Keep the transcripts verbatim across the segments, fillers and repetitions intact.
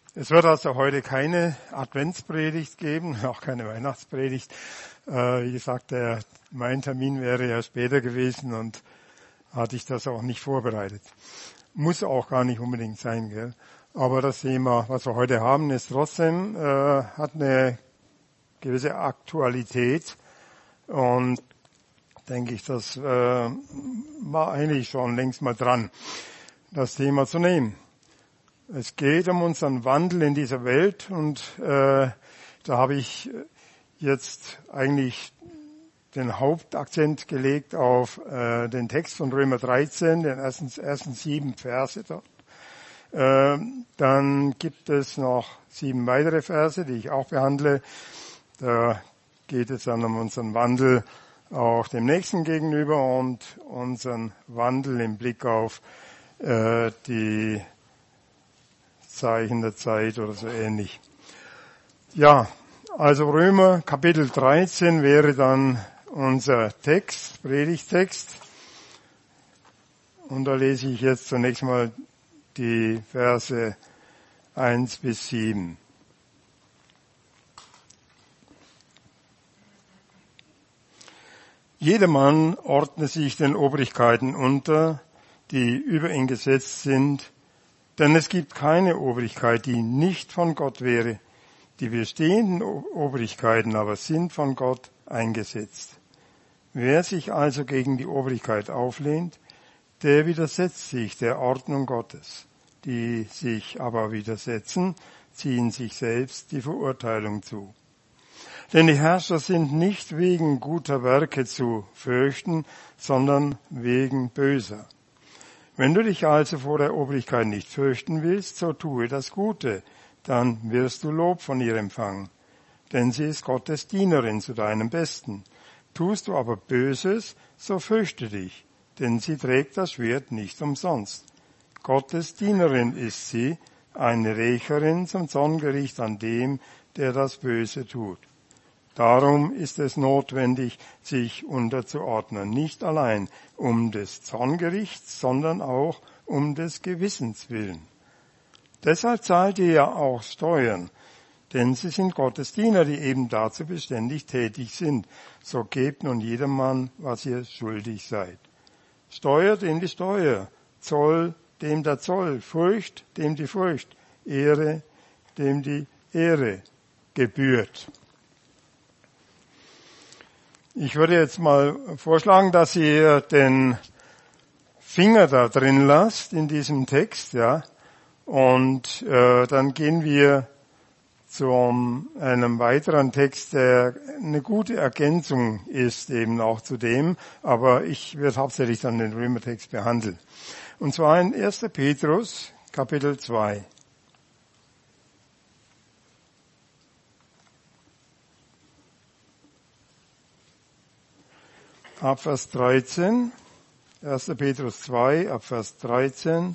Es wird also heute keine Adventspredigt geben, auch keine Weihnachtspredigt. Äh, wie gesagt, der, mein Termin wäre ja später gewesen und hatte ich das auch nicht vorbereitet. Muss auch gar nicht unbedingt sein, gell? Aber das Thema, was wir heute haben, ist trotzdem, äh, hat eine gewisse Aktualität und denke ich, das äh, war eigentlich schon längst mal dran, das Thema zu nehmen. Es geht um unseren Wandel in dieser Welt und äh, da habe ich jetzt eigentlich den Hauptakzent gelegt auf äh, den Text von Römer dreizehn, den ersten, ersten sieben Verse dort. Äh, dann gibt es noch sieben weitere Verse, die ich auch behandle. Da geht es dann um unseren Wandel auch dem Nächsten gegenüber und unseren Wandel im Blick auf äh, die Zeichen der Zeit oder so ähnlich. Ja, also Römer Kapitel dreizehn wäre dann unser Text, Predigtext. Und da lese ich jetzt zunächst mal die Verse eins bis sieben. Jedermann ordne sich den Obrigkeiten unter, die über ihn gesetzt sind, denn es gibt keine Obrigkeit, die nicht von Gott wäre. Die bestehenden Obrigkeiten aber sind von Gott eingesetzt. Wer sich also gegen die Obrigkeit auflehnt, der widersetzt sich der Ordnung Gottes. Die sich aber widersetzen, ziehen sich selbst die Verurteilung zu. Denn die Herrscher sind nicht wegen guter Werke zu fürchten, sondern wegen böser. Wenn du dich also vor der Obrigkeit nicht fürchten willst, so tue das Gute, dann wirst du Lob von ihr empfangen. Denn sie ist Gottes Dienerin zu deinem Besten. Tust du aber Böses, so fürchte dich, denn sie trägt das Schwert nicht umsonst. Gottes Dienerin ist sie, eine Rächerin zum Zorngericht an dem, der das Böse tut. Darum ist es notwendig, sich unterzuordnen, nicht allein um des Zorngerichts, sondern auch um des Gewissens willen. Deshalb zahlt ihr ja auch Steuern, denn sie sind Gottes Diener, die eben dazu beständig tätig sind. So gebt nun jedermann, was ihr schuldig seid. Steuer dem die Steuer, Zoll dem der Zoll, Furcht dem die Furcht, Ehre dem die Ehre gebührt. Ich würde jetzt mal vorschlagen, dass ihr den Finger da drin lasst in diesem Text, ja, und äh, dann gehen wir zu einem weiteren Text, der eine gute Ergänzung ist, eben auch zu dem, aber ich werde hauptsächlich dann den Römertext behandeln. Und zwar in erster Petrus, Kapitel zwei. Ab Vers dreizehn, erster Petrus zwei, ab Vers dreizehn.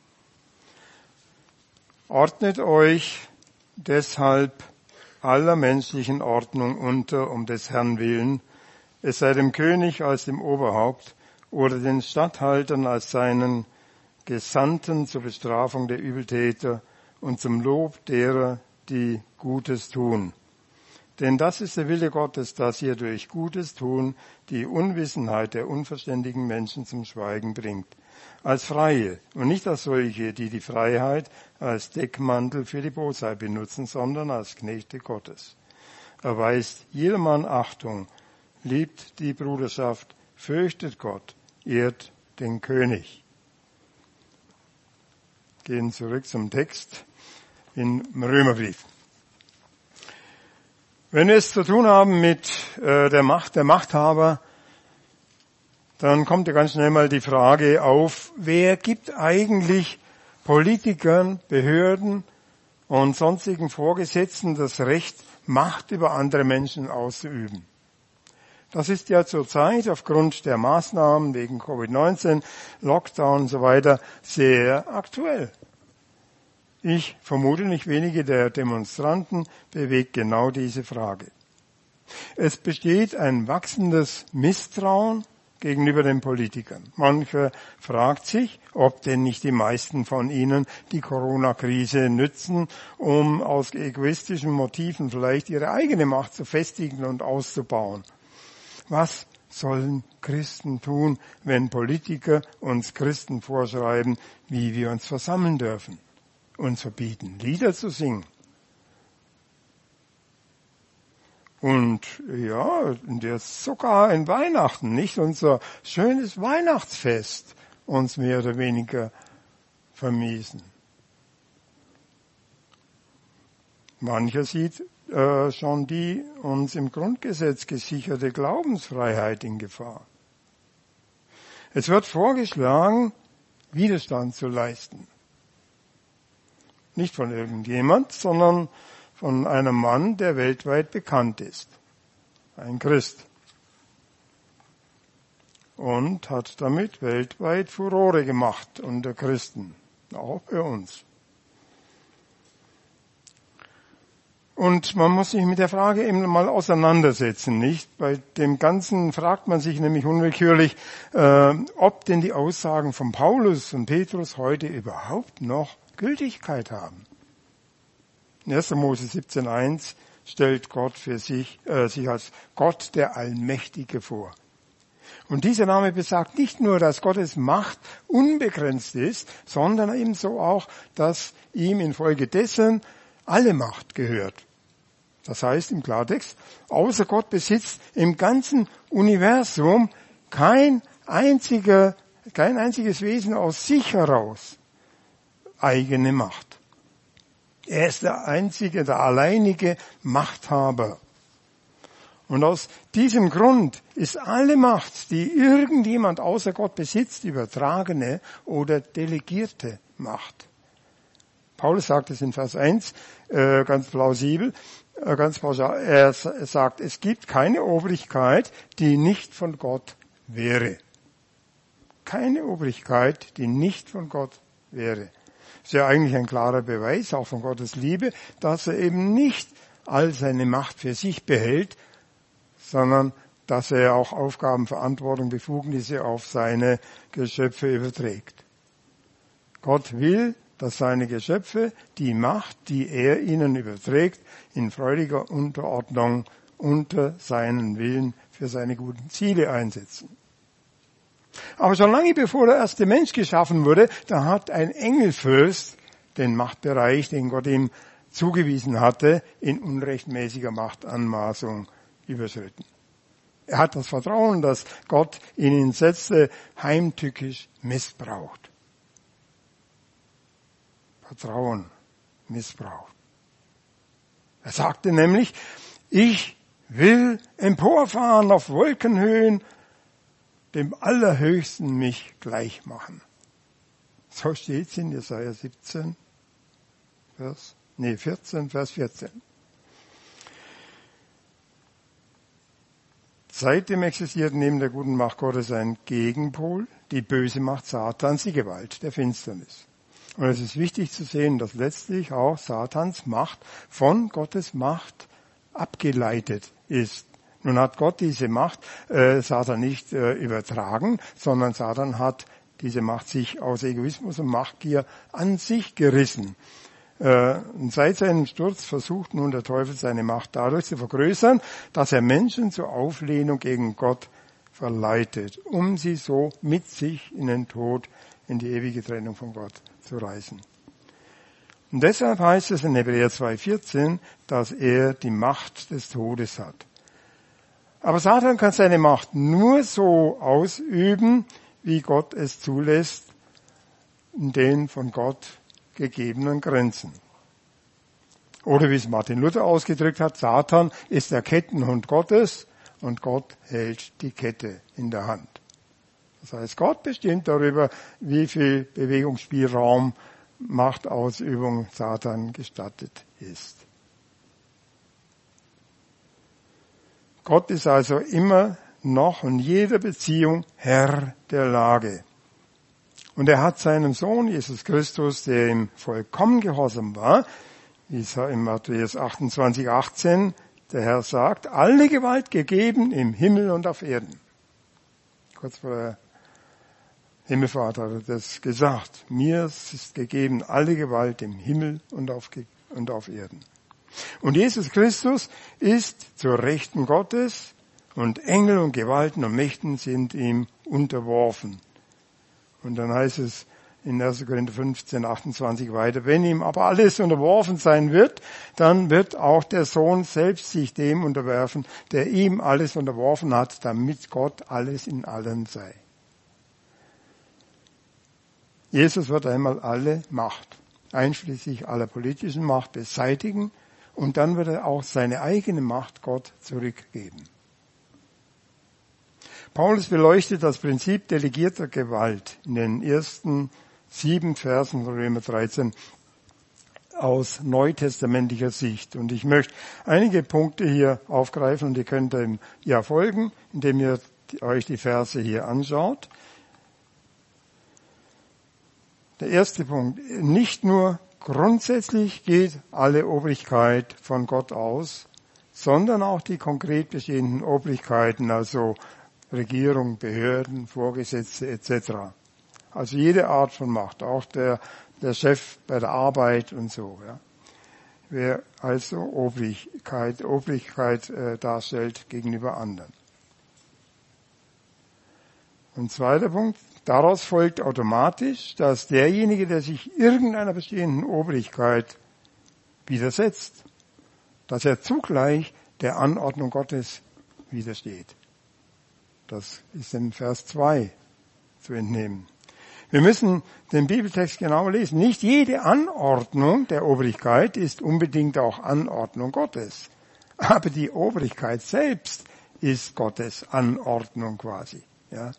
Ordnet euch deshalb aller menschlichen Ordnung unter, um des Herrn willen, es sei dem König als dem Oberhaupt oder den Statthaltern als seinen Gesandten zur Bestrafung der Übeltäter und zum Lob derer, die Gutes tun. Denn das ist der Wille Gottes, dass ihr durch Gutes tun die Unwissenheit der unverständigen Menschen zum Schweigen bringt. Als Freie und nicht als solche, die die Freiheit als Deckmantel für die Bosheit benutzen, sondern als Knechte Gottes. Erweist jedermann Achtung, liebt die Bruderschaft, fürchtet Gott, ehrt den König. Gehen zurück zum Text im Römerbrief. Wenn wir es zu tun haben mit äh, der Macht der Machthaber, dann kommt ja ganz schnell mal die Frage auf, wer gibt eigentlich Politikern, Behörden und sonstigen Vorgesetzten das Recht, Macht über andere Menschen auszuüben? Das ist ja zurzeit aufgrund der Maßnahmen wegen Covid neunzehn, Lockdown und so weiter sehr aktuell. Ich vermute, nicht wenige der Demonstranten bewegt genau diese Frage. Es besteht ein wachsendes Misstrauen gegenüber den Politikern. Mancher fragt sich, ob denn nicht die meisten von ihnen die Corona-Krise nützen, um aus egoistischen Motiven vielleicht ihre eigene Macht zu festigen und auszubauen. Was sollen Christen tun, wenn Politiker uns Christen vorschreiben, wie wir uns versammeln dürfen, uns verbieten, Lieder zu singen? Und ja, jetzt sogar in Weihnachten, nicht unser schönes Weihnachtsfest uns mehr oder weniger vermiesen. Mancher sieht äh, schon die uns im Grundgesetz gesicherte Glaubensfreiheit in Gefahr. Es wird vorgeschlagen, Widerstand zu leisten. Nicht von irgendjemand, sondern von einem Mann, der weltweit bekannt ist. Ein Christ. Und hat damit weltweit Furore gemacht unter Christen. Auch bei uns. Und man muss sich mit der Frage eben mal auseinandersetzen, nicht? Bei dem Ganzen fragt man sich nämlich unwillkürlich, äh, ob denn die Aussagen von Paulus und Petrus heute überhaupt noch Gültigkeit haben. In erster Mose siebzehn eins stellt Gott für sich, äh, sich als Gott der Allmächtige vor. Und dieser Name besagt nicht nur, dass Gottes Macht unbegrenzt ist, sondern ebenso auch, dass ihm infolgedessen alle Macht gehört. Das heißt im Klartext, außer Gott besitzt im ganzen Universum kein einziger, kein einziges Wesen aus sich heraus eigene Macht. Er ist der einzige, der alleinige Machthaber. Und aus diesem Grund ist alle Macht, die irgendjemand außer Gott besitzt, übertragene oder delegierte Macht. Paulus sagt es in Vers eins äh, ganz plausibel, äh, ganz pauschal. Er sagt, es gibt keine Obrigkeit, die nicht von Gott wäre. Keine Obrigkeit, die nicht von Gott wäre. Das ist ja eigentlich ein klarer Beweis, auch von Gottes Liebe, dass er eben nicht all seine Macht für sich behält, sondern dass er auch Aufgaben, Verantwortung, Befugnisse auf seine Geschöpfe überträgt. Gott will, dass seine Geschöpfe die Macht, die er ihnen überträgt, in freudiger Unterordnung unter seinen Willen für seine guten Ziele einsetzen. Aber schon lange bevor der erste Mensch geschaffen wurde, da hat ein Engelfürst den Machtbereich, den Gott ihm zugewiesen hatte, in unrechtmäßiger Machtanmaßung überschritten. Er hat das Vertrauen, das Gott in ihn setzte, heimtückisch missbraucht. Vertrauen missbraucht. Er sagte nämlich, ich will emporfahren auf Wolkenhöhen, dem Allerhöchsten mich gleich machen. So steht's in Jesaja siebzehn, Vers, nee, vierzehn, Vers vierzehn. Seitdem existiert neben der guten Macht Gottes ein Gegenpol, die böse Macht Satans, die Gewalt der Finsternis. Und es ist wichtig zu sehen, dass letztlich auch Satans Macht von Gottes Macht abgeleitet ist. Nun hat Gott diese Macht äh, Satan nicht äh, übertragen, sondern Satan hat diese Macht sich aus Egoismus und Machtgier an sich gerissen. Äh, und seit seinem Sturz versucht nun der Teufel seine Macht dadurch zu vergrößern, dass er Menschen zur Auflehnung gegen Gott verleitet, um sie so mit sich in den Tod, in die ewige Trennung von Gott zu reißen. Und deshalb heißt es in Hebräer zwei vierzehn, dass er die Macht des Todes hat. Aber Satan kann seine Macht nur so ausüben, wie Gott es zulässt, in den von Gott gegebenen Grenzen. Oder wie es Martin Luther ausgedrückt hat, Satan ist der Kettenhund Gottes und Gott hält die Kette in der Hand. Das heißt, Gott bestimmt darüber, wie viel Bewegungsspielraum, Machtausübung Satan gestattet ist. Gott ist also immer noch in jeder Beziehung Herr der Lage. Und er hat seinem Sohn Jesus Christus, der ihm vollkommen gehorsam war, wie es in Matthäus achtundzwanzig achtzehn der Herr sagt, alle Gewalt gegeben im Himmel und auf Erden. kurz vor der Himmelfahrt hat er das gesagt. Mir ist gegeben alle Gewalt im Himmel und auf, und auf Erden. Und Jesus Christus ist zur Rechten Gottes und Engel und Gewalten und Mächten sind ihm unterworfen. Und dann heißt es in erster Korinther fünfzehn, achtundzwanzig weiter, wenn ihm aber alles unterworfen sein wird, dann wird auch der Sohn selbst sich dem unterwerfen, der ihm alles unterworfen hat, damit Gott alles in allen sei. Jesus wird einmal alle Macht, einschließlich aller politischen Macht, beseitigen und dann wird er auch seine eigene Macht Gott zurückgeben. Paulus beleuchtet das Prinzip delegierter Gewalt in den ersten sieben Versen von Römer dreizehn aus neutestamentlicher Sicht. Und ich möchte einige Punkte hier aufgreifen und ihr könnt dem ja folgen, indem ihr euch die Verse hier anschaut. Der erste Punkt, nicht nur grundsätzlich geht alle Obrigkeit von Gott aus, sondern auch die konkret bestehenden Obrigkeiten, also Regierung, Behörden, Vorgesetzte et cetera. Also jede Art von Macht, auch der, der Chef bei der Arbeit und so. Ja. Wer also Obrigkeit, Obrigkeit äh, darstellt gegenüber anderen. Und zweiter Punkt, daraus folgt automatisch, dass derjenige, der sich irgendeiner bestehenden Obrigkeit widersetzt, dass er zugleich der Anordnung Gottes widersteht. Das ist in Vers zwei zu entnehmen. Wir müssen den Bibeltext genau lesen. Nicht jede Anordnung der Obrigkeit ist unbedingt auch Anordnung Gottes. Aber die Obrigkeit selbst ist Gottes Anordnung quasi. Ja.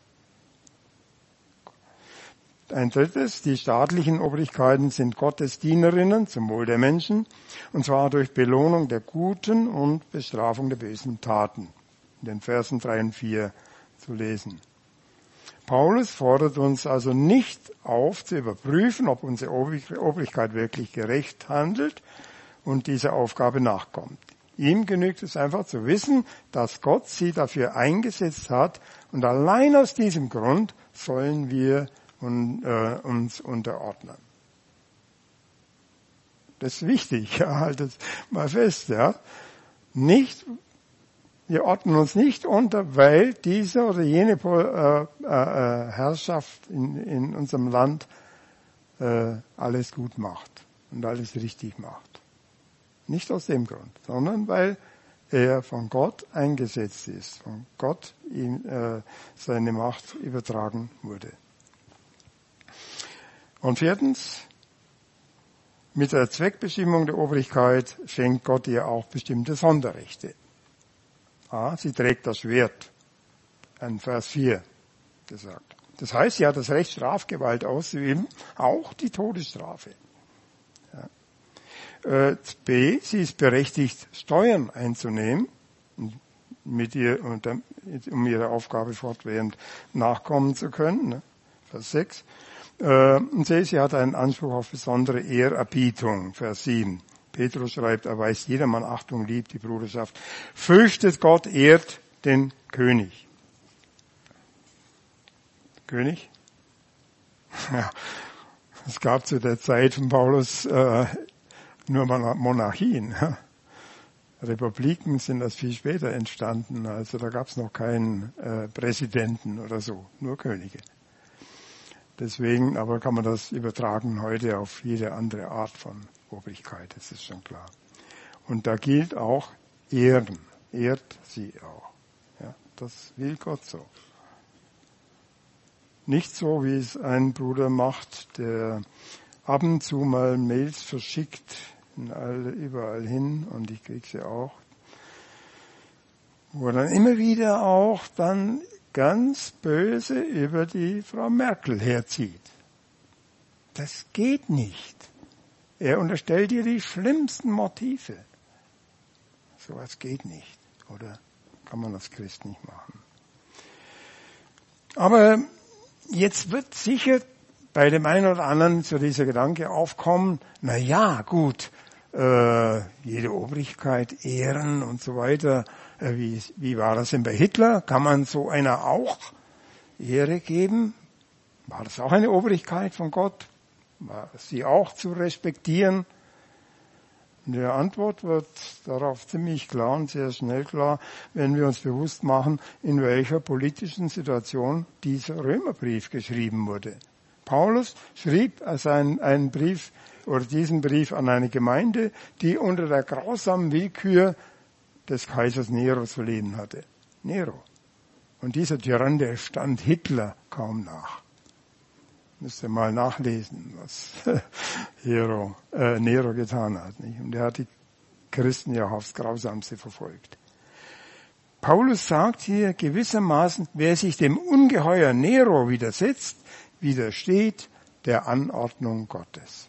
Ein drittes, die staatlichen Obrigkeiten sind Gottes Dienerinnen zum Wohl der Menschen, und zwar durch Belohnung der guten und Bestrafung der bösen Taten. In den Versen drei und vier zu lesen. Paulus fordert uns also nicht auf, zu überprüfen, ob unsere Obrigkeit wirklich gerecht handelt und dieser Aufgabe nachkommt. Ihm genügt es einfach zu wissen, dass Gott sie dafür eingesetzt hat und allein aus diesem Grund sollen wir uns unterordnen. Das ist wichtig, ja, haltet mal fest, ja. Nicht Wir ordnen uns nicht unter, weil diese oder jene äh, äh, Herrschaft in, in unserem Land äh, alles gut macht und alles richtig macht. Nicht aus dem Grund, sondern weil er von Gott eingesetzt ist, von Gott ihm äh, seine Macht übertragen wurde. Und viertens, mit der Zweckbestimmung der Obrigkeit schenkt Gott ihr auch bestimmte Sonderrechte. Ah, sie trägt das Schwert. In Vers vier gesagt. Das heißt, sie hat das Recht, Strafgewalt auszuüben, auch die Todesstrafe. Ja. Äh, B, sie ist berechtigt, Steuern einzunehmen, mit ihr, um ihrer Aufgabe fortwährend nachkommen zu können. Ne? Vers sechs. Äh, und C, sie hat einen Anspruch auf besondere Ehrerbietung. Vers sieben. Petrus schreibt, erweist jedermann Achtung, liebt die Bruderschaft, fürchtet Gott, ehrt den König. König? Ja, es gab zu der Zeit von Paulus äh, nur Monarchien. Ja. Republiken sind erst viel später entstanden, also da gab es noch keinen äh, Präsidenten oder so, nur Könige. Deswegen aber kann man das übertragen heute auf jede andere Art von Obrigkeit, das ist schon klar. Und da gilt auch Ehren, ehrt sie auch. Ja, das will Gott so. Nicht so, wie es ein Bruder macht, der ab und zu mal Mails verschickt, in alle, überall hin, und ich kriege sie auch, wo dann immer wieder auch dann ganz böse über die Frau Merkel herzieht. Das geht nicht. Er unterstellt ihr die schlimmsten Motive. So was geht nicht, oder? Kann man als Christ nicht machen. Aber jetzt wird sicher bei dem einen oder anderen so dieser Gedanke aufkommen, na ja, gut, äh, jede Obrigkeit ehren und so weiter. Äh, wie, wie war das denn bei Hitler? Kann man so einer auch Ehre geben? War das auch eine Obrigkeit von Gott? War sie auch zu respektieren? Und die Antwort wird darauf ziemlich klar und sehr schnell klar, wenn wir uns bewusst machen, in welcher politischen Situation dieser Römerbrief geschrieben wurde. Paulus schrieb also einen, einen Brief oder diesen Brief an eine Gemeinde, die unter der grausamen Willkür des Kaisers Nero zu leben hatte. Nero. Und dieser Tyrann, der stand Hitler kaum nach. Müsst ihr mal nachlesen, was Nero, äh, Nero getan hat. Nicht? Und er hat die Christen ja aufs Grausamste verfolgt. Paulus sagt hier gewissermaßen, wer sich dem Ungeheuer Nero widersetzt, widersteht der Anordnung Gottes.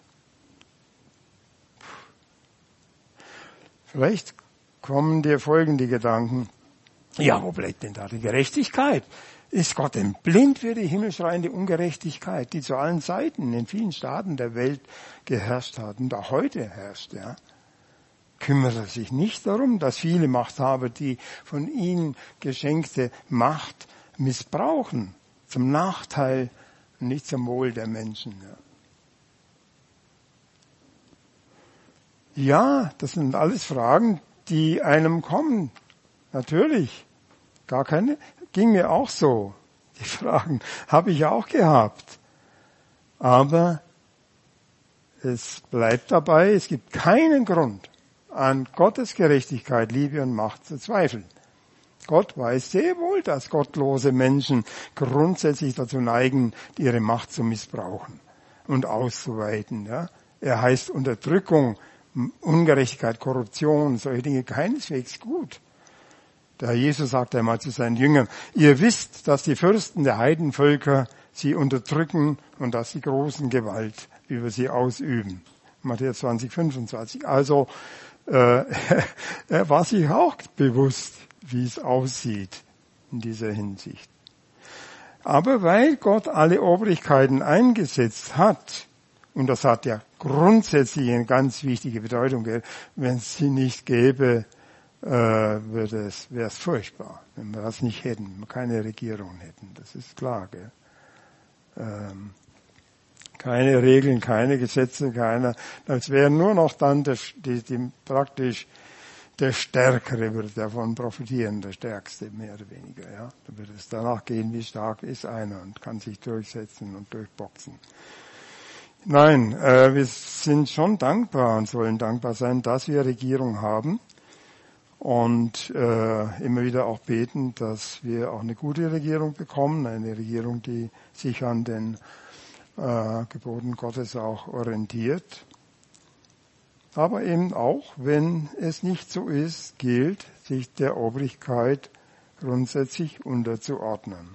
Vielleicht kommen dir folgende Gedanken. Ja, wo bleibt denn da die Gerechtigkeit? Ist Gott denn blind für die himmelschreiende Ungerechtigkeit, die zu allen Zeiten in vielen Staaten der Welt geherrscht hat und auch heute herrscht, ja? Kümmert er sich nicht darum, dass viele Machthaber die von ihnen geschenkte Macht missbrauchen, zum Nachteil und nicht zum Wohl der Menschen, ja? Ja, das sind alles Fragen, die einem kommen. Natürlich. Gar keine. Ging mir auch so. Die Fragen habe ich auch gehabt. Aber es bleibt dabei, es gibt keinen Grund, an Gottes Gerechtigkeit, Liebe und Macht zu zweifeln. Gott weiß sehr wohl, dass gottlose Menschen grundsätzlich dazu neigen, ihre Macht zu missbrauchen und auszuweiten. Ja? Er heißt Unterdrückung, Ungerechtigkeit, Korruption, solche Dinge keineswegs gut. Der Herr Jesus sagte einmal zu seinen Jüngern, ihr wisst, dass die Fürsten der Heidenvölker sie unterdrücken und dass sie großen Gewalt über sie ausüben. Matthäus zwanzig, fünfundzwanzig. Also äh, er war sich auch bewusst, wie es aussieht in dieser Hinsicht. Aber weil Gott alle Obrigkeiten eingesetzt hat, und das hat ja grundsätzlich eine ganz wichtige Bedeutung, wenn es sie nicht gäbe, äh, würde es, wäre es furchtbar, wenn wir das nicht hätten, keine Regierung hätten, das ist klar. Gell? Ähm, keine Regeln, keine Gesetze, keine, das wäre nur noch dann der, die, die, praktisch der Stärkere würde davon profitieren, der Stärkste mehr oder weniger. Ja? Da würde es danach gehen, wie stark ist einer und kann sich durchsetzen und durchboxen. Nein, äh, wir sind schon dankbar und sollen dankbar sein, dass wir Regierung haben und äh, immer wieder auch beten, dass wir auch eine gute Regierung bekommen, eine Regierung, die sich an den äh, Geboten Gottes auch orientiert. Aber eben auch, wenn es nicht so ist, gilt, sich der Obrigkeit grundsätzlich unterzuordnen.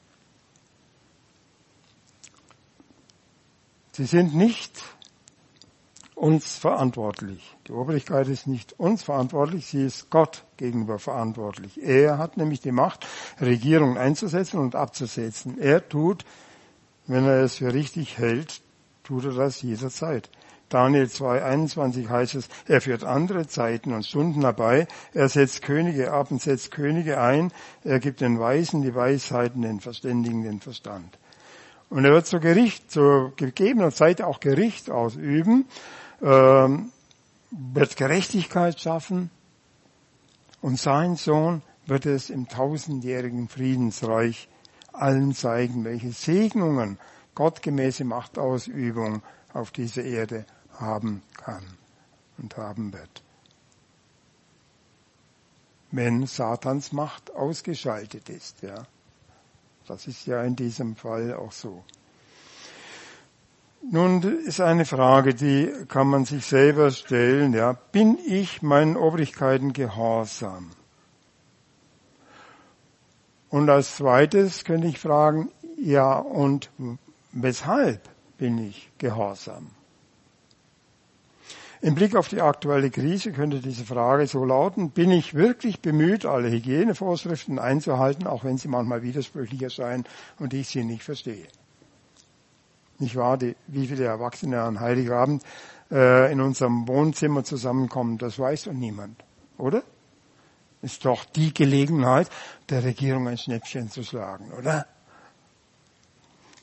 Sie sind nicht uns verantwortlich. Die Obrigkeit ist nicht uns verantwortlich, sie ist Gott gegenüber verantwortlich. Er hat nämlich die Macht, Regierungen einzusetzen und abzusetzen. Er tut, wenn er es für richtig hält, tut er das jederzeit. Daniel zwei, einundzwanzig heißt es, er führt andere Zeiten und Stunden herbei, er setzt Könige ab und setzt Könige ein, er gibt den Weisen die Weisheiten, den Verständigen den Verstand. Und er wird zu Gericht, zu gegebener Zeit auch Gericht ausüben, ähm, wird Gerechtigkeit schaffen und sein Sohn wird es im tausendjährigen Friedensreich allen zeigen, welche Segnungen gottgemäße Machtausübung auf dieser Erde haben kann und haben wird. Wenn Satans Macht ausgeschaltet ist, ja. Das ist ja in diesem Fall auch so. Nun ist eine Frage, die kann man sich selber stellen, ja. Bin ich meinen Obrigkeiten gehorsam? Und als zweites könnte ich fragen, ja, und weshalb bin ich gehorsam? Im Blick auf die aktuelle Krise könnte diese Frage so lauten, bin ich wirklich bemüht, alle Hygienevorschriften einzuhalten, auch wenn sie manchmal widersprüchlich erscheinen und ich sie nicht verstehe? Nicht wahr? Die, wie viele Erwachsene an Heiligabend äh, in unserem Wohnzimmer zusammenkommen, das weiß doch niemand, oder? Ist doch die Gelegenheit, der Regierung ein Schnäppchen zu schlagen, oder?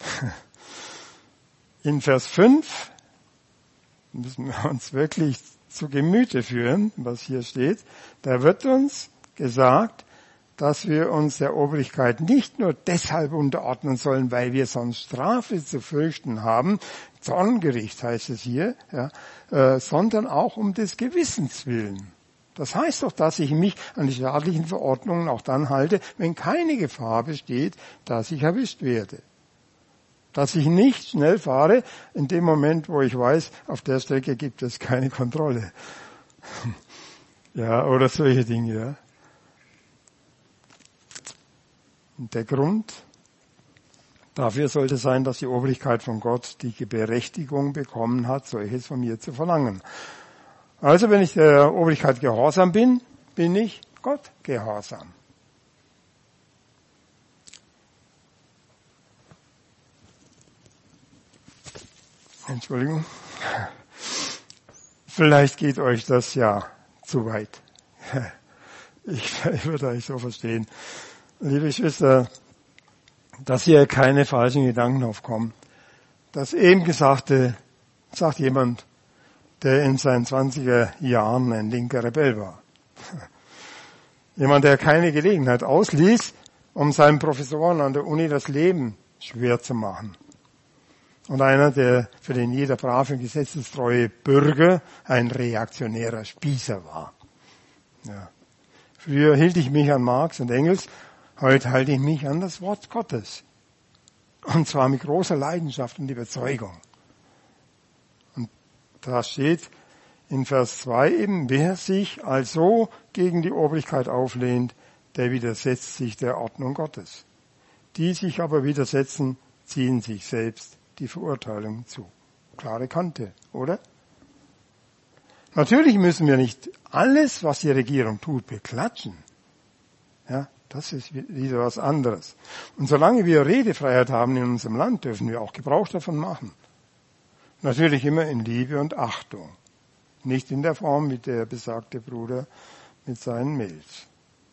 In Vers fünf müssen wir uns wirklich zu Gemüte führen, was hier steht. Da wird uns gesagt, dass wir uns der Obrigkeit nicht nur deshalb unterordnen sollen, weil wir sonst Strafe zu fürchten haben, Zorngericht heißt es hier, ja, äh, sondern auch um des Gewissens willen. Das heißt doch, dass ich mich an die staatlichen Verordnungen auch dann halte, wenn keine Gefahr besteht, dass ich erwischt werde. Dass ich nicht schnell fahre in dem Moment, wo ich weiß, auf der Strecke gibt es keine Kontrolle. Ja, oder solche Dinge, ja. Und der Grund dafür sollte sein, dass die Obrigkeit von Gott die Berechtigung bekommen hat, solches von mir zu verlangen. Also wenn ich der Obrigkeit gehorsam bin, bin ich Gott gehorsam. Entschuldigung. Vielleicht geht euch das ja zu weit. Ich, ich würde euch so verstehen. Liebe Geschwister, dass hier keine falschen Gedanken aufkommen. Das eben Gesagte sagt jemand, der in seinen zwanziger Jahren ein linker Rebell war. Jemand, der keine Gelegenheit ausließ, um seinen Professoren an der Uni das Leben schwer zu machen. Und einer, der für den jeder brave, gesetzestreue Bürger ein reaktionärer Spießer war. Ja. Früher hielt ich mich an Marx und Engels, heute halte ich mich an das Wort Gottes. Und zwar mit großer Leidenschaft und Überzeugung. Und da steht in Vers zwei eben, wer sich also gegen die Obrigkeit auflehnt, der widersetzt sich der Ordnung Gottes. Die sich aber widersetzen, ziehen sich selbst die Verurteilung zu. Klare Kante, oder? Natürlich müssen wir nicht alles, was die Regierung tut, beklatschen. Ja, das ist wieder was anderes. Und solange wir Redefreiheit haben in unserem Land, dürfen wir auch Gebrauch davon machen. Natürlich immer in Liebe und Achtung. Nicht in der Form wie der besagte Bruder mit seinen Mails.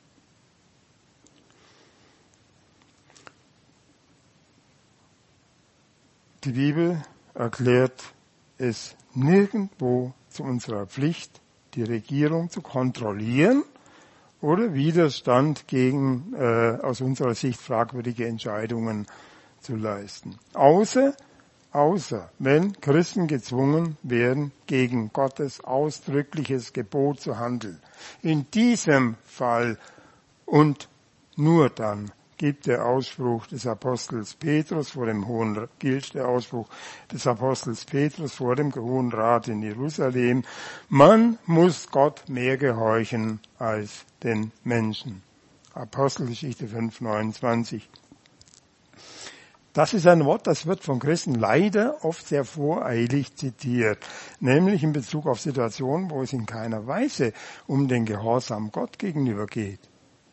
Die Bibel erklärt es nirgendwo zu unserer Pflicht, die Regierung zu kontrollieren oder Widerstand gegen äh, aus unserer Sicht fragwürdige Entscheidungen zu leisten. Außer, außer wenn Christen gezwungen werden, gegen Gottes ausdrückliches Gebot zu handeln. In diesem Fall und nur dann gibt der Ausspruch des Apostels Petrus vor dem Hohen, gilt der Ausspruch des Apostels Petrus vor dem Hohen Rat in Jerusalem, man muss Gott mehr gehorchen als den Menschen. Apostelgeschichte fünf, neunundzwanzig. Das ist ein Wort, das wird von Christen leider oft sehr voreilig zitiert, nämlich in Bezug auf Situationen, wo es in keiner Weise um den Gehorsam Gott gegenüber geht.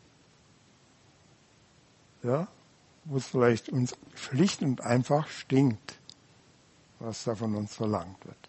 Ja, wo es vielleicht uns schlicht und einfach stinkt, was da von uns verlangt wird.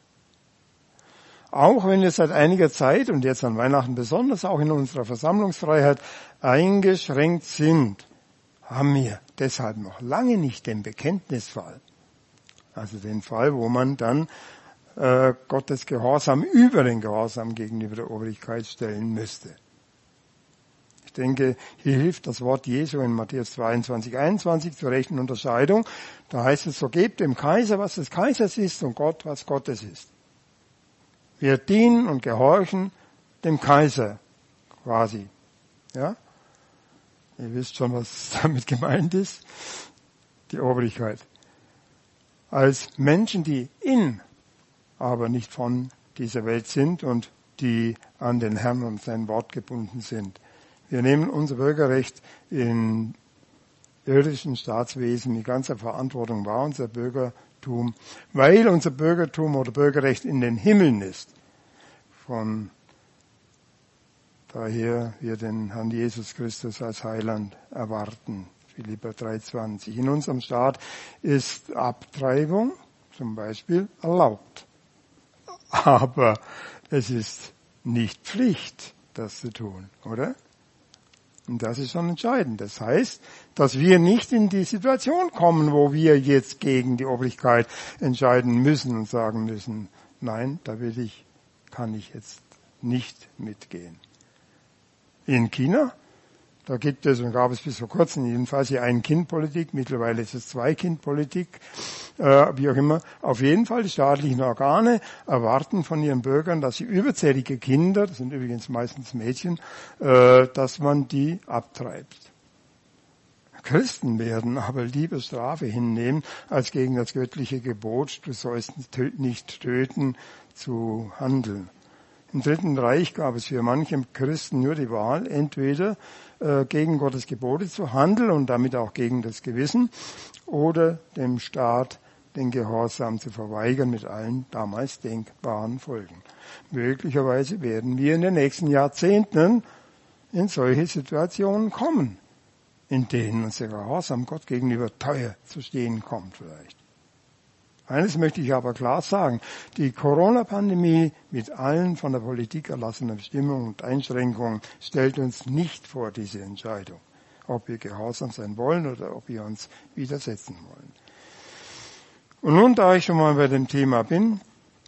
Auch wenn wir seit einiger Zeit und jetzt an Weihnachten besonders auch in unserer Versammlungsfreiheit eingeschränkt sind, haben wir deshalb noch lange nicht den Bekenntnisfall. Also den Fall, wo man dann äh, Gottes Gehorsam über den Gehorsam gegenüber der Obrigkeit stellen müsste. Ich denke, hier hilft das Wort Jesu in Matthäus zweiundzwanzig, einundzwanzig zur rechten Unterscheidung. Da heißt es, so gebt dem Kaiser, was des Kaisers ist, und Gott, was Gottes ist. Wir dienen und gehorchen dem Kaiser, quasi. Ja? Ihr wisst schon, was damit gemeint ist. Die Obrigkeit. Als Menschen, die in, aber nicht von dieser Welt sind und die an den Herrn und sein Wort gebunden sind. Wir nehmen unser Bürgerrecht in irdischen Staatswesen mit ganzer Verantwortung wahr, unser Bürgertum, weil unser Bürgertum oder Bürgerrecht in den Himmeln ist. Von daher wir den Herrn Jesus Christus als Heiland erwarten. Philipper drei zwanzig. In unserem Staat ist Abtreibung zum Beispiel erlaubt. Aber es ist nicht Pflicht, das zu tun, oder? Und das ist schon entscheidend. Das heißt, dass wir nicht in die Situation kommen, wo wir jetzt gegen die Obrigkeit entscheiden müssen und sagen müssen, nein, da will ich, kann ich jetzt nicht mitgehen. In China, da gibt es und gab es bis vor kurzem jedenfalls die Ein-Kind-Politik, mittlerweile ist es Zwei-Kind-Politik, äh, wie auch immer. Auf jeden Fall, die staatlichen Organe erwarten von ihren Bürgern, dass sie überzählige Kinder, das sind übrigens meistens Mädchen, äh, dass man die abtreibt. Christen werden aber lieber Strafe hinnehmen, als gegen das göttliche Gebot, du sollst nicht töten, zu handeln. Im Dritten Reich gab es für manche Christen nur die Wahl, entweder äh, gegen Gottes Gebote zu handeln und damit auch gegen das Gewissen oder dem Staat den Gehorsam zu verweigern mit allen damals denkbaren Folgen. Möglicherweise werden wir in den nächsten Jahrzehnten in solche Situationen kommen, in denen unser Gehorsam Gott gegenüber teuer zu stehen kommt vielleicht. Eines möchte ich aber klar sagen, die Corona-Pandemie mit allen von der Politik erlassenen Bestimmungen und Einschränkungen stellt uns nicht vor diese Entscheidung, ob wir gehorsam sein wollen oder ob wir uns widersetzen wollen. Und nun, da ich schon mal bei dem Thema bin,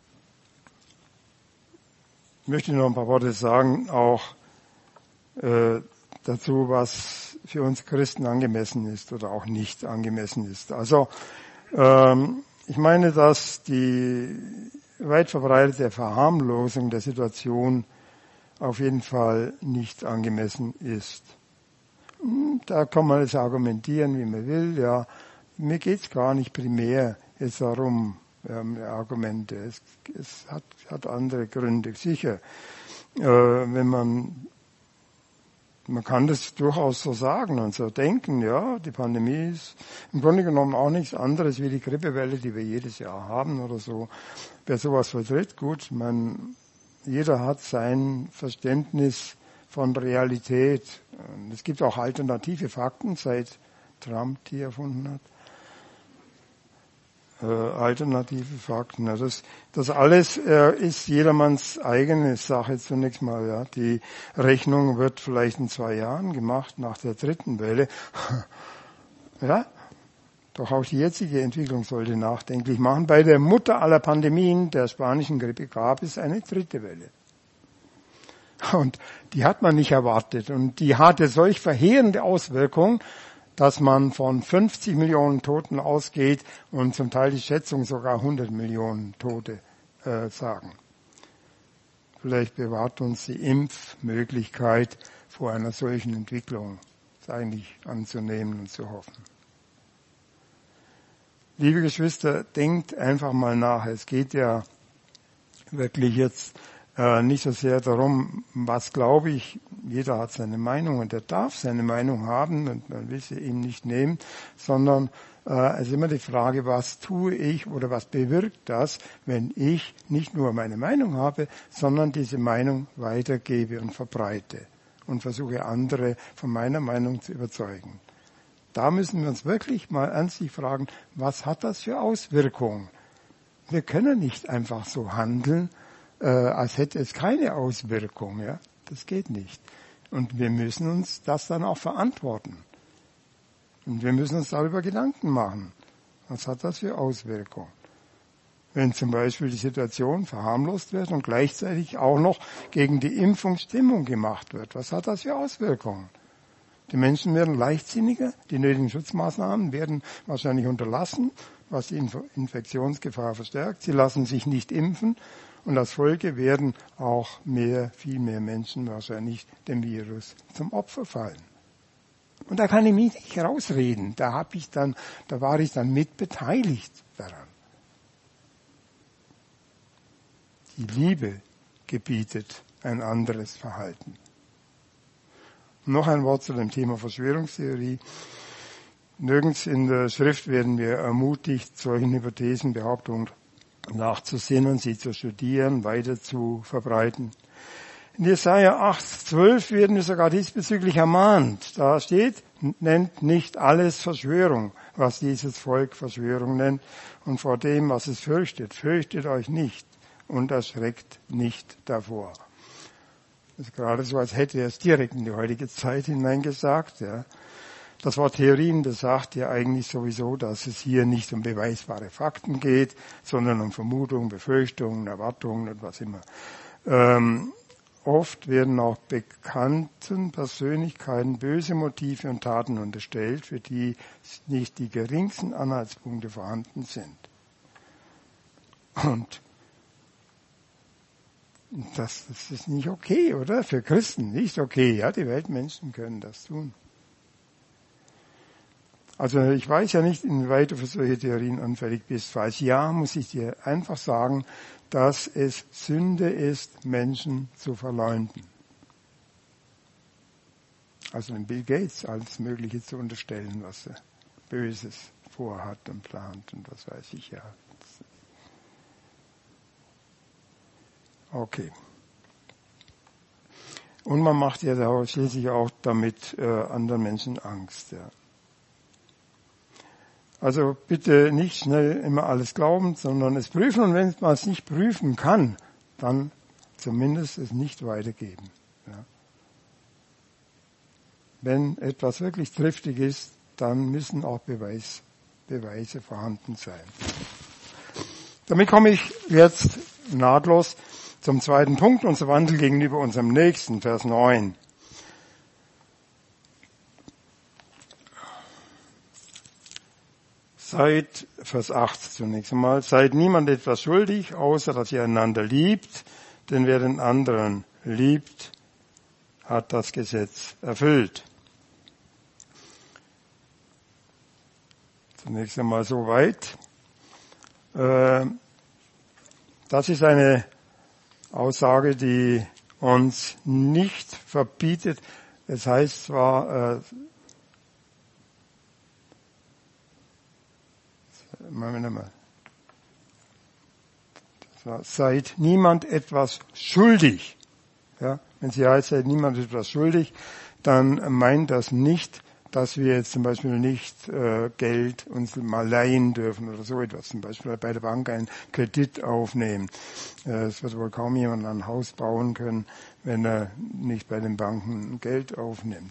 möchte ich noch ein paar Worte sagen, auch äh, dazu, was für uns Christen angemessen ist oder auch nicht angemessen ist. Also ähm, ich meine, dass die weit verbreitete Verharmlosung der Situation auf jeden Fall nicht angemessen ist. Da kann man jetzt argumentieren, wie man will. Ja, mir geht's gar nicht primär jetzt darum, wir haben Argumente. Es, es hat, hat andere Gründe, sicher. Äh, wenn man Man kann das durchaus so sagen und so denken, ja, die Pandemie ist im Grunde genommen auch nichts anderes wie die Grippewelle, die wir jedes Jahr haben oder so. Wer sowas vertritt, gut, man, jeder hat sein Verständnis von Realität. Und es gibt auch alternative Fakten, seit Trump die erfunden hat. Äh, alternative Fakten. Ja, das, das alles äh, ist jedermanns eigene Sache zunächst mal. Ja. Die Rechnung wird vielleicht in zwei Jahren gemacht, nach der dritten Welle. Ja, doch auch die jetzige Entwicklung sollte nachdenklich machen. Bei der Mutter aller Pandemien, der spanischen Grippe, gab es eine dritte Welle. Und die hat man nicht erwartet. Und die hatte solch verheerende Auswirkungen, dass man von fünfzig Millionen Toten ausgeht und zum Teil die Schätzung sogar hundert Millionen Tote äh, sagen. Vielleicht bewahrt uns die Impfmöglichkeit vor einer solchen Entwicklung. Das ist eigentlich anzunehmen und zu hoffen. Liebe Geschwister, denkt einfach mal nach. Es geht ja wirklich jetzt äh, nicht so sehr darum, was glaube ich. Jeder hat seine Meinung und er darf seine Meinung haben und man will sie ihm nicht nehmen, sondern äh, es ist immer die Frage, was tue ich oder was bewirkt das, wenn ich nicht nur meine Meinung habe, sondern diese Meinung weitergebe und verbreite und versuche andere von meiner Meinung zu überzeugen. Da müssen wir uns wirklich mal ernstlich fragen, was hat das für Auswirkungen? Wir können nicht einfach so handeln, äh, als hätte es keine Auswirkung. Ja? Das geht nicht. Und wir müssen uns das dann auch verantworten. Und wir müssen uns darüber Gedanken machen. Was hat das für Auswirkungen? Wenn zum Beispiel die Situation verharmlost wird und gleichzeitig auch noch gegen die Impfung Stimmung gemacht wird, was hat das für Auswirkungen? Die Menschen werden leichtsinniger, die nötigen Schutzmaßnahmen werden wahrscheinlich unterlassen, was die Infektionsgefahr verstärkt. Sie lassen sich nicht impfen und als Folge werden auch mehr, viel mehr Menschen wahrscheinlich dem Virus zum Opfer fallen. Und da kann ich mich nicht rausreden. Da habe ich dann, da war ich dann mitbeteiligt daran. Die Liebe gebietet ein anderes Verhalten. Noch ein Wort zu dem Thema Verschwörungstheorie. Nirgends in der Schrift werden wir ermutigt, solchen Hypothesen, Behauptungen nachzusinnen, sie zu studieren, weiter zu verbreiten. In Jesaja acht, zwölf werden wir sogar diesbezüglich ermahnt. Da steht, nennt nicht alles Verschwörung, was dieses Volk Verschwörung nennt, und vor dem, was es fürchtet, fürchtet euch nicht und erschreckt nicht davor. Das ist gerade so, als hätte er es direkt in die heutige Zeit hineingesagt. Ja. Das Wort Theorien besagt ja eigentlich sowieso, dass es hier nicht um beweisbare Fakten geht, sondern um Vermutungen, Befürchtungen, Erwartungen und was immer. Ähm, oft werden auch bekannten Persönlichkeiten böse Motive und Taten unterstellt, für die nicht die geringsten Anhaltspunkte vorhanden sind. Und das, das ist nicht okay, oder? Für Christen nicht okay. Ja, die Weltmenschen können das tun. Also ich weiß ja nicht, inwieweit du für solche Theorien anfällig bist. Falls ja, muss ich dir einfach sagen, dass es Sünde ist, Menschen zu verleumden. Also dem Bill Gates alles Mögliche zu unterstellen, was er Böses vorhat und plant und was weiß ich ja. Okay. Und man macht ja da schließlich auch damit äh, anderen Menschen Angst. Ja. Also bitte nicht schnell immer alles glauben, sondern es prüfen. Und wenn man es nicht prüfen kann, dann zumindest es nicht weitergeben. Ja. Wenn etwas wirklich triftig ist, dann müssen auch Beweis, Beweise vorhanden sein. Damit komme ich jetzt nahtlos zum zweiten Punkt, unser Wandel gegenüber unserem Nächsten, Vers neun. Seid, Vers acht zunächst einmal, seid niemand etwas schuldig, außer dass ihr einander liebt, denn wer den anderen liebt, hat das Gesetz erfüllt. Zunächst einmal so weit. Das ist eine Aussage, die uns nicht verbietet. Es heißt zwar, Moment mal. Das war, seid niemand etwas schuldig. Ja, wenn sie heißt, seid niemand etwas schuldig, dann meint das nicht, dass wir jetzt zum Beispiel nicht äh, Geld uns mal leihen dürfen oder so etwas. Zum Beispiel bei der Bank einen Kredit aufnehmen. Äh, es wird wohl kaum jemand ein Haus bauen können, wenn er nicht bei den Banken Geld aufnimmt.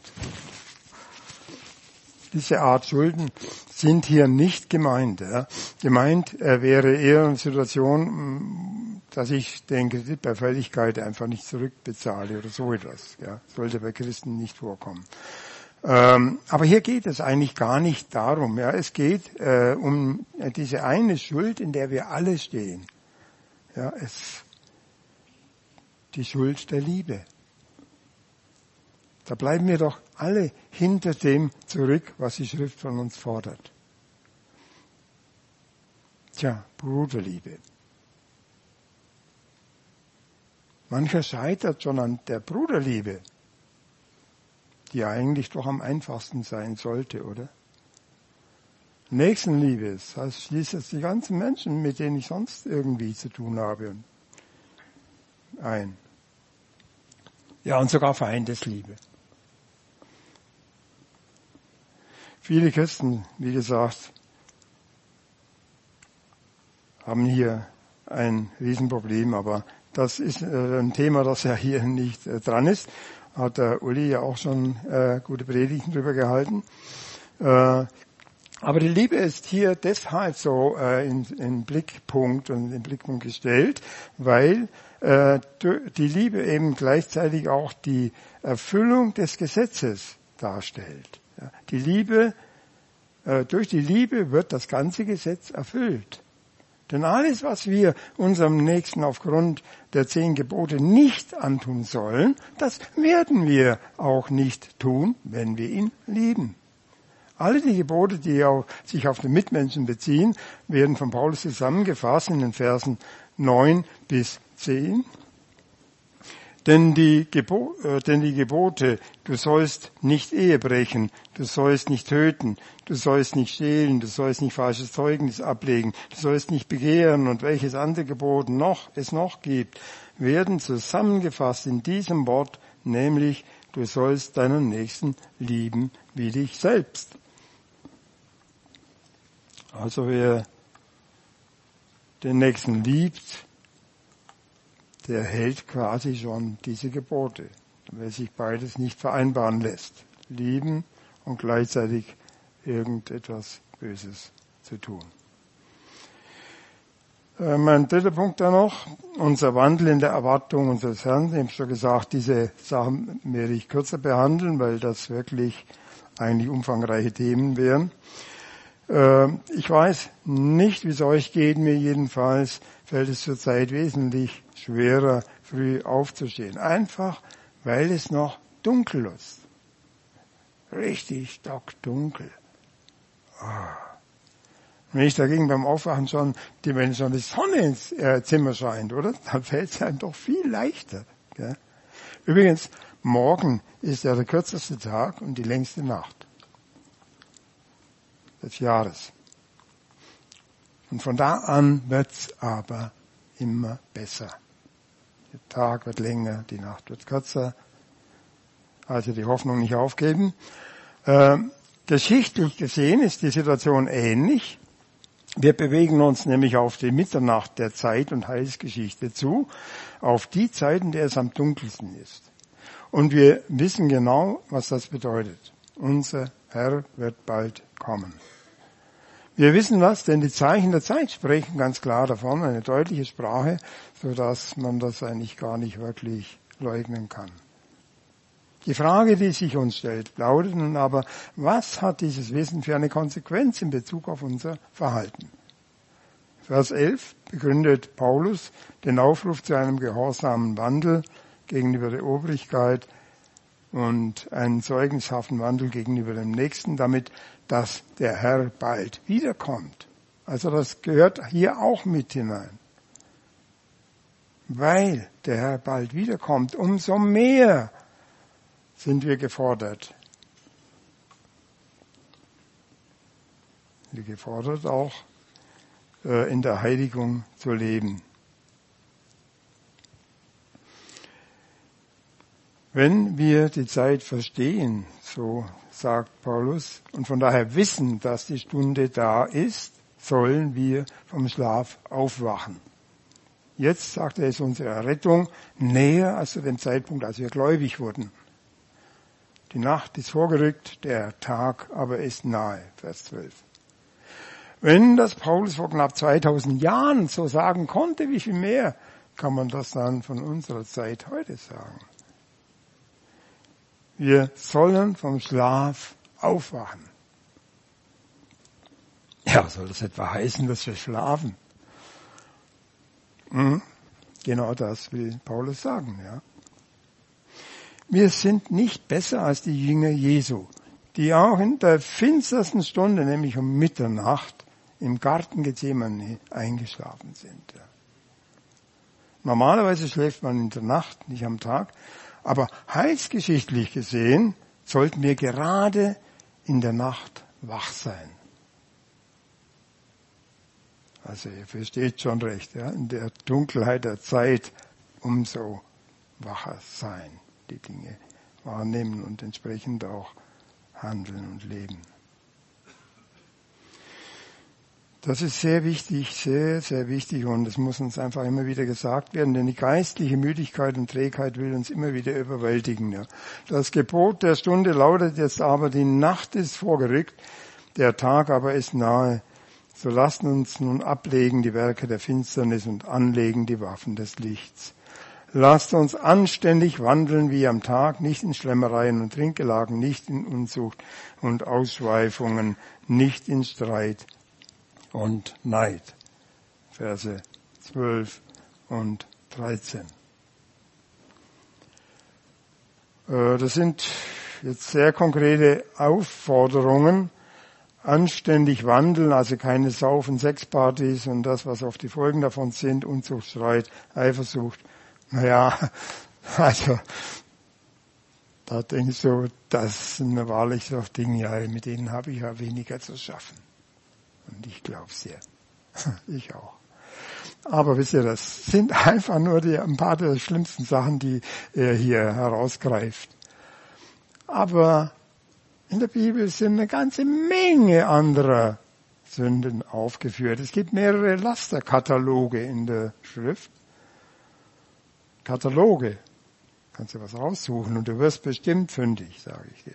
Diese Art Schulden sind hier nicht gemeint. Ja. Gemeint äh, wäre eher eine Situation, dass ich den Kredit bei Fälligkeit einfach nicht zurückbezahle oder so etwas. Ja. Sollte bei Christen nicht vorkommen. Ähm, aber hier geht es eigentlich gar nicht darum. Ja. Es geht äh, um diese eine Schuld, in der wir alle stehen. Ja, es, die Schuld der Liebe. Da bleiben wir doch alle hinter dem zurück, was die Schrift von uns fordert. Tja, Bruderliebe. Mancher scheitert schon an der Bruderliebe, die eigentlich doch am einfachsten sein sollte, oder? Nächstenliebe, das heißt, schließt jetzt die ganzen Menschen, mit denen ich sonst irgendwie zu tun habe, ein. Ja, und sogar Feindesliebe. Viele Christen, wie gesagt, haben hier ein Riesenproblem, aber das ist ein Thema, das ja hier nicht dran ist. Hat der Uli ja auch schon äh, gute Predigten drüber gehalten. Äh, aber die Liebe ist hier deshalb so äh, in, in Blickpunkt und in Blickpunkt gestellt, weil äh, die Liebe eben gleichzeitig auch die Erfüllung des Gesetzes darstellt. Ja, die Liebe, äh, durch die Liebe wird das ganze Gesetz erfüllt. Denn alles, was wir unserem Nächsten aufgrund der zehn Gebote nicht antun sollen, das werden wir auch nicht tun, wenn wir ihn lieben. Alle die Gebote, die auch sich auf den Mitmenschen beziehen, werden von Paulus zusammengefasst in den Versen neun bis zehn. Denn die, Gebo- äh, denn die Gebote, du sollst nicht Ehe brechen, du sollst nicht töten, du sollst nicht stehlen, du sollst nicht falsches Zeugnis ablegen, du sollst nicht begehren und welches andere Gebot noch es noch gibt, werden zusammengefasst in diesem Wort, nämlich du sollst deinen Nächsten lieben wie dich selbst. Also wer den Nächsten liebt, der hält quasi schon diese Gebote, weil sich beides nicht vereinbaren lässt. Lieben und gleichzeitig irgendetwas Böses zu tun. Äh, mein dritter Punkt da noch, unser Wandel in der Erwartung unseres Herrn. Ich habe schon gesagt, diese Sachen werde ich kürzer behandeln, weil das wirklich eigentlich umfangreiche Themen wären. Äh, ich weiß nicht, wie es euch geht, mir jedenfalls fällt es zurzeit wesentlich schwerer, früh aufzustehen. Einfach, weil es noch dunkel ist. Richtig stockdunkel. Oh. Wenn ich dagegen beim Aufwachen schon, die, wenn schon die Sonne ins äh, Zimmer scheint, oder? Dann fällt es einem doch viel leichter. Gell? Übrigens, morgen ist ja der kürzeste Tag und die längste Nacht des Jahres. Und von da an wird's aber immer besser. Der Tag wird länger, die Nacht wird kürzer. Also die Hoffnung nicht aufgeben. Äh, geschichtlich gesehen ist die Situation ähnlich. Wir bewegen uns nämlich auf die Mitternacht der Zeit- und Heilsgeschichte zu, auf die Zeit, in der es am dunkelsten ist. Und wir wissen genau, was das bedeutet. Unser Herr wird bald kommen. Wir wissen was, denn die Zeichen der Zeit sprechen ganz klar davon, eine deutliche Sprache, sodass man das eigentlich gar nicht wirklich leugnen kann. Die Frage, die sich uns stellt, lautet nun aber, was hat dieses Wissen für eine Konsequenz in Bezug auf unser Verhalten? Vers elf begründet Paulus den Aufruf zu einem gehorsamen Wandel gegenüber der Obrigkeit und einen zeugenshaften Wandel gegenüber dem Nächsten, damit, dass der Herr bald wiederkommt. Also das gehört hier auch mit hinein. Weil der Herr bald wiederkommt, umso mehr sind wir gefordert. Wir gefordert auch, äh, in der Heiligung zu leben. Wenn wir die Zeit verstehen, so sagt Paulus, und von daher wissen, dass die Stunde da ist, sollen wir vom Schlaf aufwachen. Jetzt, sagt er, ist unsere Errettung näher als zu dem Zeitpunkt, als wir gläubig wurden. Die Nacht ist vorgerückt, der Tag aber ist nahe, Vers zwölf. Wenn das Paulus vor knapp zweitausend Jahren so sagen konnte, wie viel mehr kann man das dann von unserer Zeit heute sagen? Wir sollen vom Schlaf aufwachen. Ja, soll das etwa heißen, dass wir schlafen? Hm, genau das will Paulus sagen, ja. Wir sind nicht besser als die Jünger Jesu, die auch in der finstersten Stunde, nämlich um Mitternacht, im Garten Gethsemane eingeschlafen sind. Normalerweise schläft man in der Nacht, nicht am Tag, aber heilsgeschichtlich gesehen sollten wir gerade in der Nacht wach sein. Also ihr versteht schon recht, ja, in der Dunkelheit der Zeit umso wacher sein. Die Dinge wahrnehmen und entsprechend auch handeln und leben. Das ist sehr wichtig, sehr, sehr wichtig und es muss uns einfach immer wieder gesagt werden, denn die geistliche Müdigkeit und Trägheit will uns immer wieder überwältigen. Ja. Das Gebot der Stunde lautet jetzt aber, die Nacht ist vorgerückt, der Tag aber ist nahe. So lasst uns nun ablegen die Werke der Finsternis und anlegen die Waffen des Lichts. Lasst uns anständig wandeln wie am Tag, nicht in Schlemmereien und Trinkgelagen, nicht in Unzucht und Ausschweifungen, nicht in Streit und Neid. Verse zwölf und dreizehn. Das sind jetzt sehr konkrete Aufforderungen. Anständig wandeln, also keine Saufen, Sexpartys und das, was auf die Folgen davon sind, Unzucht, Streit, Eifersucht. Naja, also, da denkst du, das sind wahrlich so Dinge, ja, mit denen habe ich ja weniger zu schaffen. Und ich glaube es dir. Ich auch. Aber wisst ihr, das sind einfach nur die, ein paar der schlimmsten Sachen, die er hier herausgreift. Aber in der Bibel sind eine ganze Menge anderer Sünden aufgeführt. Es gibt mehrere Lasterkataloge in der Schrift. Kataloge. Kannst du was raussuchen und du wirst bestimmt fündig, sage ich dir.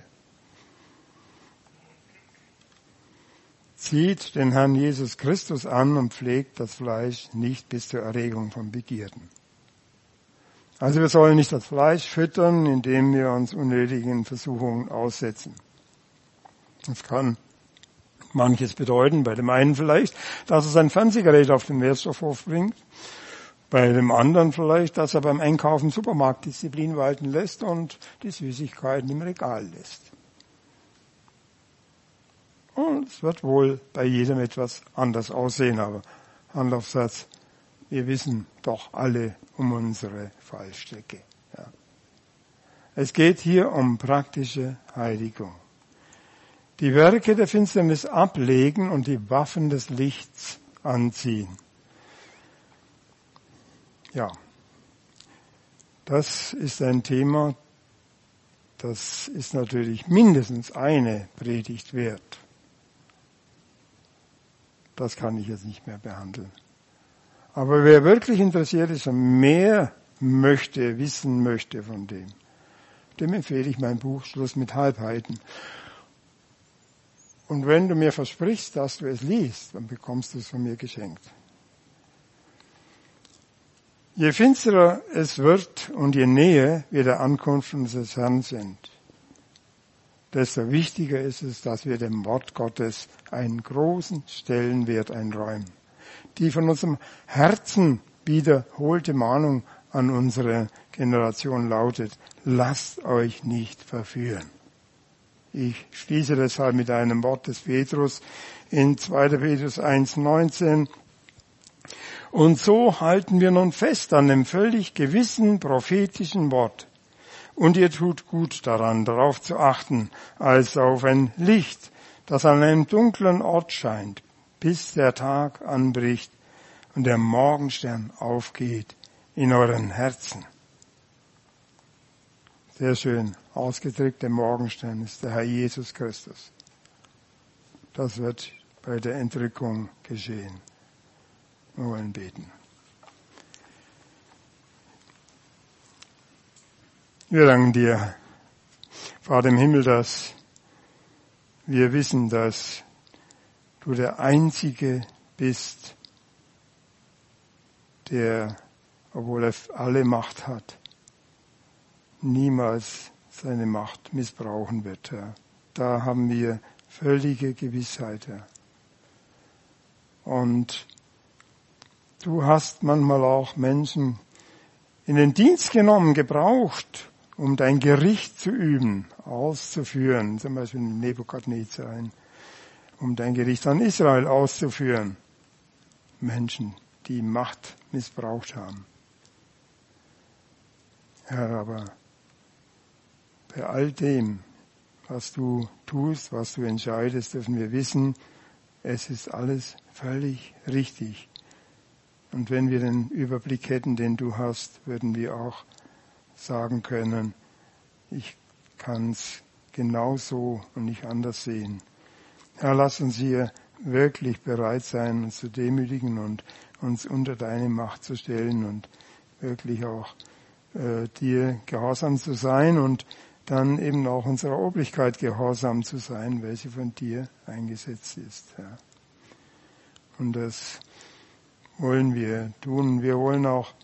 Zieht den Herrn Jesus Christus an und pflegt das Fleisch nicht bis zur Erregung von Begierden. Also wir sollen nicht das Fleisch füttern, indem wir uns unnötigen Versuchungen aussetzen. Das kann manches bedeuten, bei dem einen vielleicht, dass er sein Fernsehgerät auf den Wertstoffhof bringt, bei dem anderen vielleicht, dass er beim Einkaufen Supermarktdisziplin walten lässt und die Süßigkeiten im Regal lässt. Und es wird wohl bei jedem etwas anders aussehen, aber Hand aufs Herz, wir wissen doch alle um unsere Fallstricke. Ja. Es geht hier um praktische Heiligung. Die Werke der Finsternis ablegen und die Waffen des Lichts anziehen. Ja, das ist ein Thema, das ist natürlich mindestens eine Predigt wert. Das kann ich jetzt nicht mehr behandeln. Aber wer wirklich interessiert ist und mehr möchte, wissen möchte von dem, dem empfehle ich mein Buch Schluss mit Halbheiten. Und wenn du mir versprichst, dass du es liest, dann bekommst du es von mir geschenkt. Je finsterer es wird und je näher wir der Ankunft unseres Herrn sind, desto wichtiger ist es, dass wir dem Wort Gottes einen großen Stellenwert einräumen. Die von unserem Herzen wiederholte Mahnung an unsere Generation lautet, lasst euch nicht verführen. Ich schließe deshalb mit einem Wort des Petrus in zweiter Petrus eins neunzehn. Und so halten wir nun fest an dem völlig gewissen prophetischen Wort. Und ihr tut gut daran, darauf zu achten, als auf ein Licht, das an einem dunklen Ort scheint, bis der Tag anbricht und der Morgenstern aufgeht in euren Herzen. Sehr schön ausgedrückt, der Morgenstern ist der Herr Jesus Christus. Das wird bei der Entrückung geschehen. Wir wollen beten. Wir danken dir, Vater im Himmel, dass wir wissen, dass du der Einzige bist, der, obwohl er alle Macht hat, niemals seine Macht missbrauchen wird, Herr. Da haben wir völlige Gewissheit, Herr. Und du hast manchmal auch Menschen in den Dienst genommen, gebraucht, um dein Gericht zu üben, auszuführen, zum Beispiel in Nebukadnezar, um dein Gericht an Israel auszuführen. Menschen, die Macht missbraucht haben. Herr, aber bei all dem, was du tust, was du entscheidest, dürfen wir wissen, es ist alles völlig richtig. Und wenn wir den Überblick hätten, den du hast, würden wir auch sagen können, ich kann es genauso und nicht anders sehen. Herr, lass uns hier wirklich bereit sein, uns zu demütigen und uns unter deine Macht zu stellen und wirklich auch äh, dir gehorsam zu sein und dann eben auch unserer Obrigkeit gehorsam zu sein, welche von dir eingesetzt ist. Herr. Und das wollen wir tun. Wir wollen auch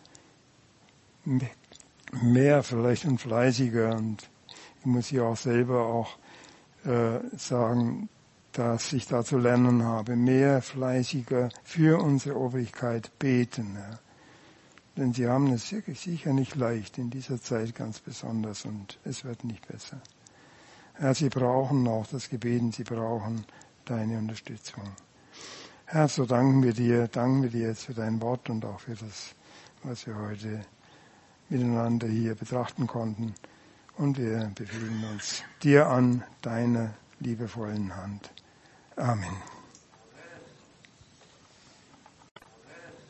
mehr vielleicht und fleißiger, und ich muss hier auch selber auch äh, sagen, dass ich da zu lernen habe, mehr fleißiger für unsere Obrigkeit beten. Ja. Denn sie haben es sicher nicht leicht, in dieser Zeit ganz besonders, und es wird nicht besser. Herr, sie brauchen auch das Gebet, sie brauchen deine Unterstützung. Herr, so danken wir dir, danken wir dir jetzt für dein Wort und auch für das, was wir heute miteinander hier betrachten konnten. Und wir befehlen uns dir an, deiner liebevollen Hand. Amen.